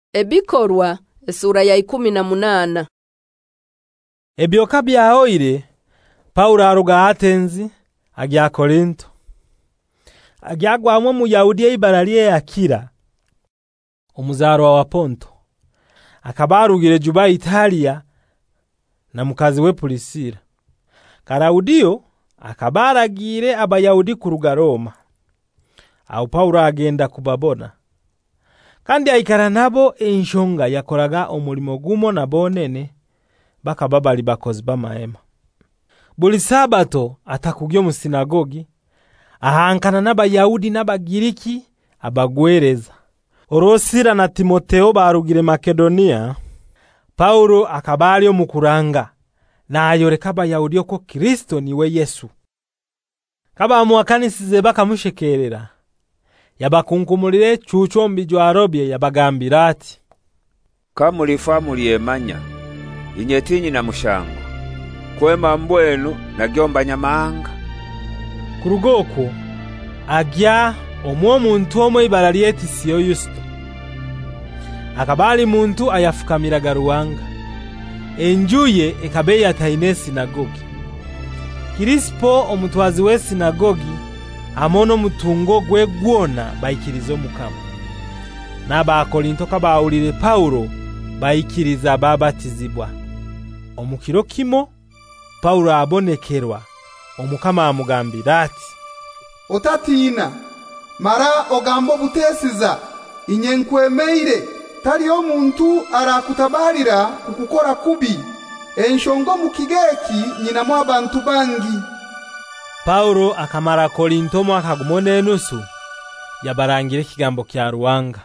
Ebikorwa esura ya 18. Ebyoka byahoire Paulo aruga Atenzi agya Korinto. Agyagwamwe mu Yahudi y'ibara ly'Akira omuzarwa wa Ponto. Akabarugire Juba Italia na mukazi we Pulisira. Karaudiyo akabaragire abayahudi kuruga Roma. Aho Paulo agenda kubabona. Kandi aikara nabo enshonga yakoraga omulimo gumo na bonene bakaba bali bakozi b'amahema. Buli sabato atakugyo mu sinagogi ahankana n'abayahudi n'abagiriki abagwereza. Orosira na Timoteo barugire Makedonia. Paulo akabali omukuranga na ayoreka abayahudi ko Kristo niwe Yesu. Kaba amuwakanisize bakamushekerera. Yabakunkumulire chucho mbijwa arobye yabagambira ati, kamulifa muliemanya inyetinyi na mushango kwema mbwenu na gyomba nyamanga. Kurugoko agya omwo muntu omwe ibara ly'Etisiyo Yusto. Akabali muntu ayafukamiraga Ruwanga. Enjuye ekabe yataine sinagogi. Kirispo omutwazi we sinagogi amono mutungo gwe gwona bayikirizo mukama. Naba Korinto kabawulire Paulo bayikiriza babatizibwa. Omukiro kimo Paulo abonekerwa omukama amugambira ati, otatina mara ogambo butesiza inyenkwemeire tali omuntu arakutabalira kukukora kubi enshongo mukigeki nyina mwa bantu bangi. Paulo akamara Korinto mwaka gumone nusu yabarangire kigambo kya Ruwanga.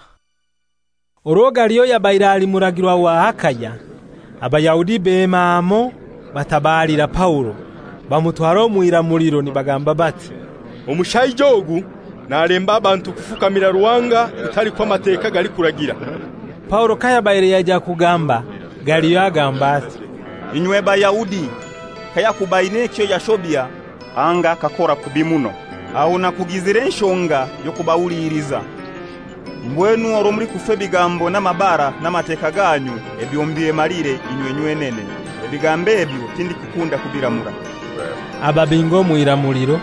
Oroga liyo yabairali muragirwa wa Akaya abayahudi bemamo batabalira Paulo bamutwaro muira muliro nibagamba bati, omushayijogu nalemba abantu kufukamira Ruwanga utali kwa mateka gali kuragira. Paulo kaya baire yaja kugamba galiyo agamba ati, inywe bayahudi kaya kubaine kyo yashobya anga kakora kubimuno aho nakugizire enshonga yo kubawuliriza mbwenu oro muri kufe bigambo n'amabara n'amateka ganyu ebyombiye marire inywenywe nene ebigambe ebyo tindi kukunda kubiramura. Ababingo muira muliro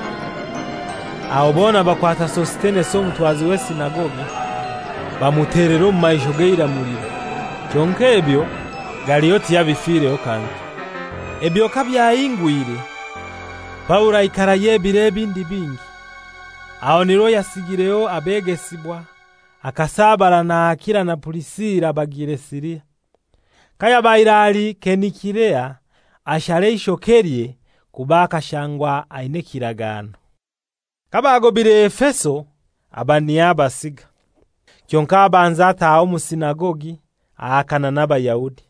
aho bona bakwata Sostene so mutwazi we sinagogi bamuterero mu maisho geira muliro. Kyonke ebyo galiyo tiyabifire okandi. Ebyo kabyayingwire Paulo aikara yebire ebindi bingi. Aho niro yasigireo abegesibwa akasabara na Akira na Pulisira bagire Siria. Kaya bairali Kenikirea ashare ishokerie kubaka shangwa aine kiragano. Kaba agobire Efeso abaniaba siga. Kyonka abanzata aho mu sinagogi akana n'abayahudi.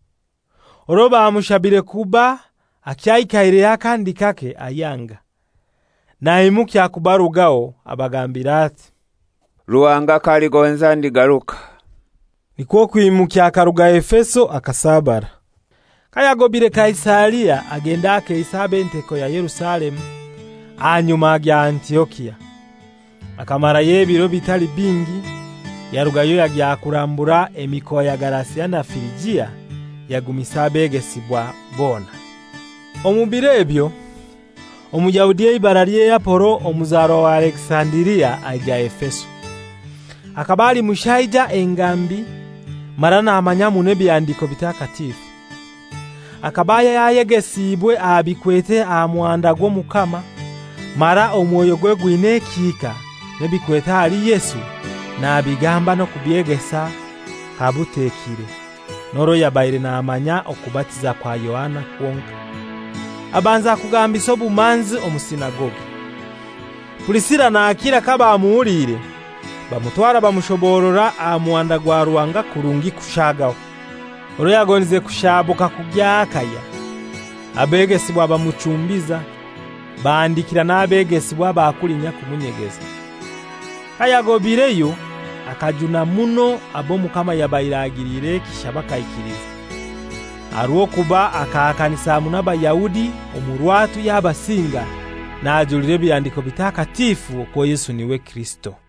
Oroba amushabire kuba akyaikaire yakandi kake ayanga. Na imuki akubarugao abagambira ati, Ruwanga kali gonza ndigaruka. Niko kwimuki akaruga Efeso akasabara. Kaya gobire Kaisaria agenda akeisabe nteko ya Yerusalemu anyuma agya Antiokia. Akamara yebiro bitali bingi yarugayo yagya kurambura emikoa ya Galatia na Firigia yagumisabe egesibwa bona. Omubire ebyo omuyahudi y'ibara ly'Apolo omuzaro wa Alexandria ajya Efeso. Akabali mushaija engambi marana amanyamu n'ebyandiko bitakatifu. Akabaya yayegesibwe abikwete amwanda gwo mukama mara omwoyo gwe gwinekika nebikwete ali Yesu na abigamba no kubyegesa kabutekire. Noro yabaire na amanya okubatiza kwa Yohana kwonka. Abanza kugambisa obumanzi omusinagogi. Pulisira na Akira kaba amuulire bamutwara bamushoborora amwanda gwa Ruwanga kurungi kushagaho. Oro yagonize kushabuka kugya Akaya. Abegesibwa bamuchumbiza bandikira n'abegesibwa bakulinya kumunyegeza. Kaya gobireyo akajuna muno abo mukama yabairagirire kishabakaikiriza. Aruo kuba akakanisa n'abayahudi omurwatu yabasinga na ajulire byandiko bitakatifu ko Yesu niwe Kristo.